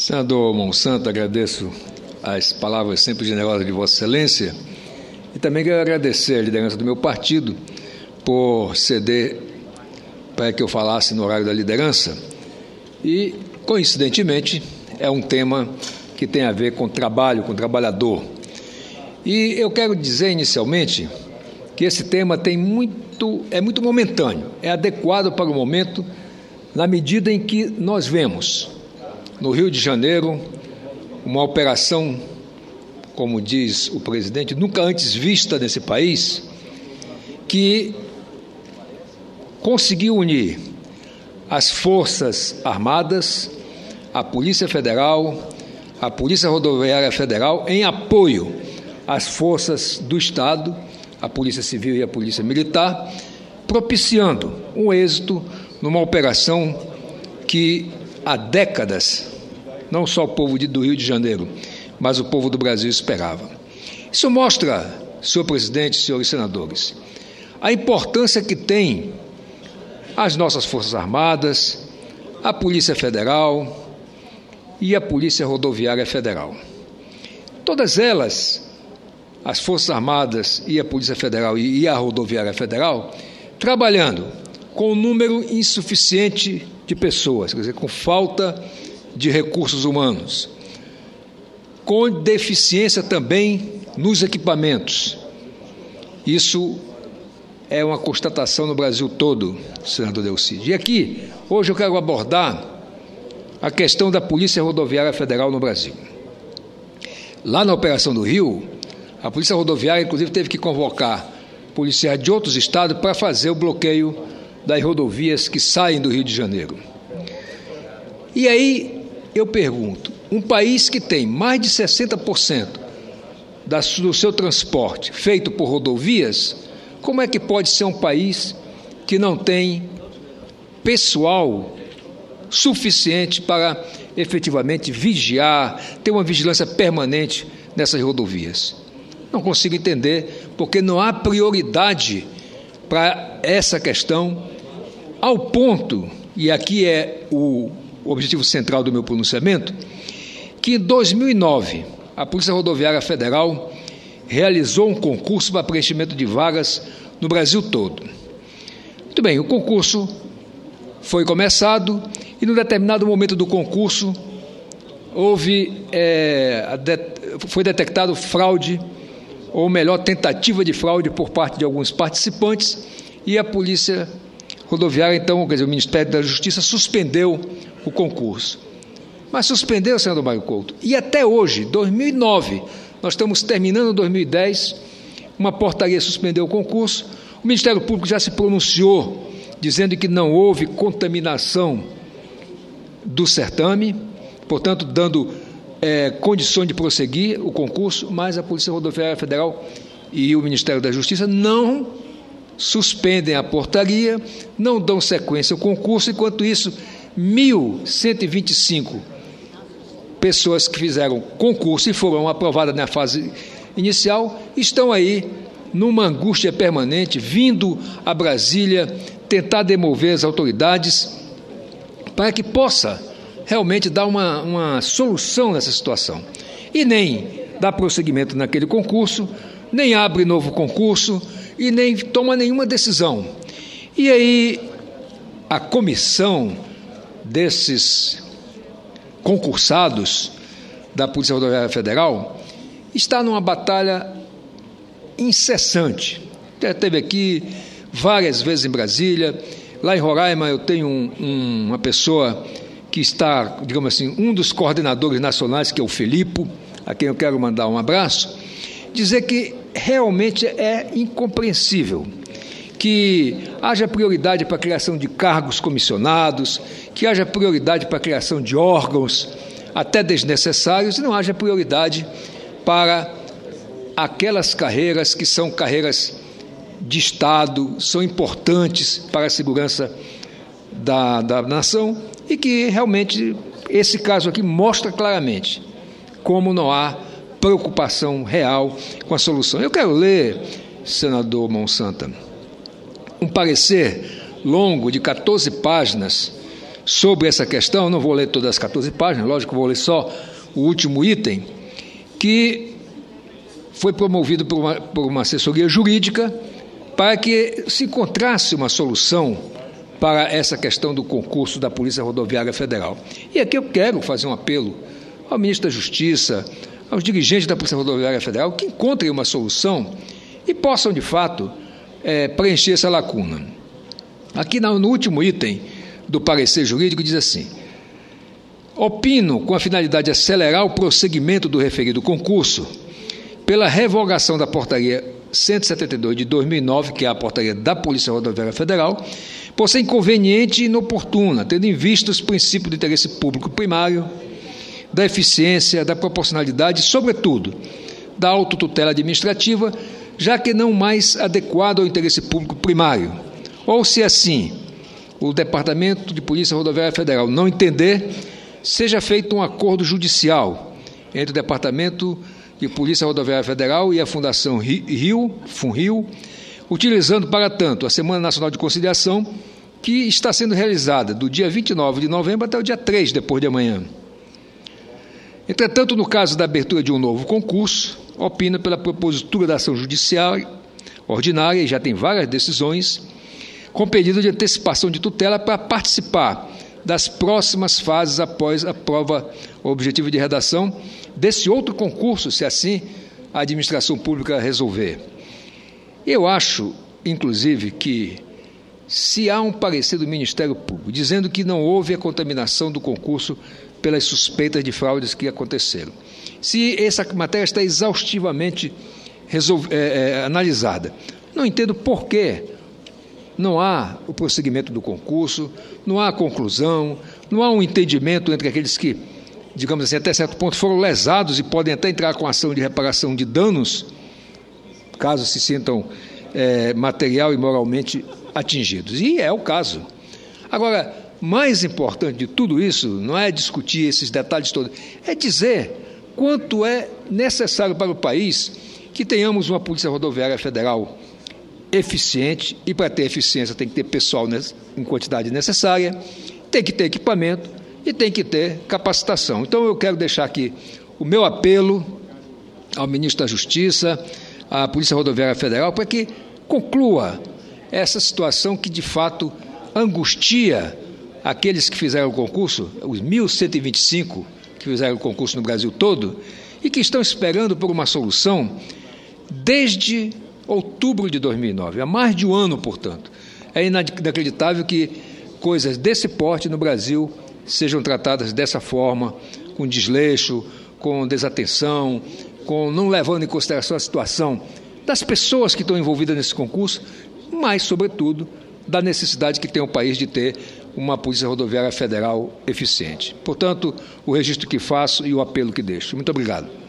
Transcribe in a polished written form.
Senador Monsanto, agradeço as palavras sempre generosas de Vossa Excelência e também quero agradecer a liderança do meu partido por ceder para que eu falasse no horário da liderança e, coincidentemente, é um tema que tem a ver com trabalho, com trabalhador. E eu quero dizer inicialmente que esse tema é muito momentâneo, é adequado para o momento na medida em que nós vemos no Rio de Janeiro uma operação, como diz o presidente, nunca antes vista nesse país, que conseguiu unir as Forças Armadas, a Polícia Federal, a Polícia Rodoviária Federal, em apoio às forças do Estado, a Polícia Civil e a Polícia Militar, propiciando um êxito numa operação que há décadas não só o povo do Rio de Janeiro, mas o povo do Brasil esperava. Isso mostra, senhor presidente, senhores senadores, a importância que tem as nossas Forças Armadas, a Polícia Federal e a Polícia Rodoviária Federal. Todas elas, as Forças Armadas e a Polícia Federal e a Rodoviária Federal, trabalhando com um número insuficiente de pessoas, quer dizer, com falta de recursos humanos, com deficiência também nos equipamentos. Isso é uma constatação no Brasil todo, senador Delcídio. E aqui, hoje eu quero abordar a questão da Polícia Rodoviária Federal no Brasil. Lá na Operação do Rio, a Polícia Rodoviária, inclusive, teve que convocar policiais de outros estados para fazer o bloqueio das rodovias que saem do Rio de Janeiro. E aí eu pergunto, um país que tem mais de 60% do seu transporte feito por rodovias, como é que pode ser um país que não tem pessoal suficiente para efetivamente vigiar, ter uma vigilância permanente nessas rodovias? Não consigo entender, porque não há prioridade para essa questão, ao ponto, e aqui é o objetivo central do meu pronunciamento, que em 2009 a Polícia Rodoviária Federal realizou um concurso para preenchimento de vagas no Brasil todo. Muito bem, o concurso foi começado e, num determinado momento do concurso, foi detectado fraude, ou melhor, tentativa de fraude por parte de alguns participantes, e a Polícia Rodoviária, então, quer dizer, o Ministério da Justiça suspendeu o concurso. Mas suspendeu, senador Mário Couto, e até hoje, 2009, nós estamos terminando 2010, uma portaria suspendeu o concurso, o Ministério Público já se pronunciou, dizendo que não houve contaminação do certame, portanto, dando condições de prosseguir o concurso, mas a Polícia Rodoviária Federal e o Ministério da Justiça não suspendem a portaria, não dão sequência ao concurso. Enquanto isso, 1.125 pessoas que fizeram concurso e foram aprovadas na fase inicial estão aí numa angústia permanente, vindo a Brasília tentar demover as autoridades para que possa realmente dar uma solução nessa situação. E nem dá prosseguimento naquele concurso, nem abre novo concurso e nem toma nenhuma decisão. E aí a comissão desses concursados da Polícia Rodoviária Federal está numa batalha incessante. Já esteve aqui várias vezes em Brasília. Lá em Roraima eu tenho uma pessoa que está, digamos assim, um dos coordenadores nacionais, que é o Felipe, a quem eu quero mandar um abraço, dizer que realmente é incompreensível que haja prioridade para a criação de cargos comissionados, que haja prioridade para a criação de órgãos até desnecessários e não haja prioridade para aquelas carreiras que são carreiras de Estado, são importantes para a segurança da nação e que realmente esse caso aqui mostra claramente como não há preocupação real com a solução. Eu quero ler, senador Monsanto, um parecer longo de 14 páginas sobre essa questão, não vou ler todas as 14 páginas, lógico, vou ler só o último item, que foi promovido por uma assessoria jurídica para que se encontrasse uma solução para essa questão do concurso da Polícia Rodoviária Federal. E aqui eu quero fazer um apelo ao ministro da Justiça, aos dirigentes da Polícia Rodoviária Federal, que encontrem uma solução e possam, de fato, preencher essa lacuna. Aqui no último item do parecer jurídico diz assim: opino, com a finalidade de acelerar o prosseguimento do referido concurso, pela revogação da portaria 172 de 2009, que é a portaria da Polícia Rodoviária Federal, por ser inconveniente e inoportuna, tendo em vista os princípios do interesse público primário, da eficiência, da proporcionalidade e, sobretudo, da autotutela administrativa, já que não mais adequado ao interesse público primário. Ou, se assim o Departamento de Polícia Rodoviária Federal não entender, seja feito um acordo judicial entre o Departamento de Polícia Rodoviária Federal e a Fundação FUNRIO, utilizando, para tanto, a Semana Nacional de Conciliação, que está sendo realizada do dia 29 de novembro até o dia 3, depois de amanhã. Entretanto, no caso da abertura de um novo concurso, opina pela propositura da ação judicial ordinária, e já tem várias decisões, com pedido de antecipação de tutela para participar das próximas fases após a prova objetiva de redação desse outro concurso, se assim a administração pública resolver. Eu acho, inclusive, que se há um parecer do Ministério Público dizendo que não houve a contaminação do concurso pelas suspeitas de fraudes que aconteceram, se essa matéria está exaustivamente analisada, não entendo por que não há o prosseguimento do concurso, não há a conclusão, não há um entendimento entre aqueles que, digamos assim, até certo ponto foram lesados e podem até entrar com ação de reparação de danos, caso se sintam material e moralmente atingidos. E é o caso. Agora, mais importante de tudo isso não é discutir esses detalhes todos, é dizer quanto é necessário para o país que tenhamos uma Polícia Rodoviária Federal eficiente, e para ter eficiência tem que ter pessoal em quantidade necessária, tem que ter equipamento e tem que ter capacitação. Então eu quero deixar aqui o meu apelo ao ministro da Justiça, à Polícia Rodoviária Federal, para que conclua essa situação que de fato angustia aqueles que fizeram o concurso, os 1.125 que fizeram o concurso no Brasil todo, e que estão esperando por uma solução desde outubro de 2009, há mais de um ano, portanto. É inacreditável que coisas desse porte no Brasil sejam tratadas dessa forma, com desleixo, com desatenção, com não levando em consideração a situação das pessoas que estão envolvidas nesse concurso, mas, sobretudo, da necessidade que tem o país de ter uma Polícia Rodoviária Federal eficiente. Portanto, o registro que faço e o apelo que deixo. Muito obrigado.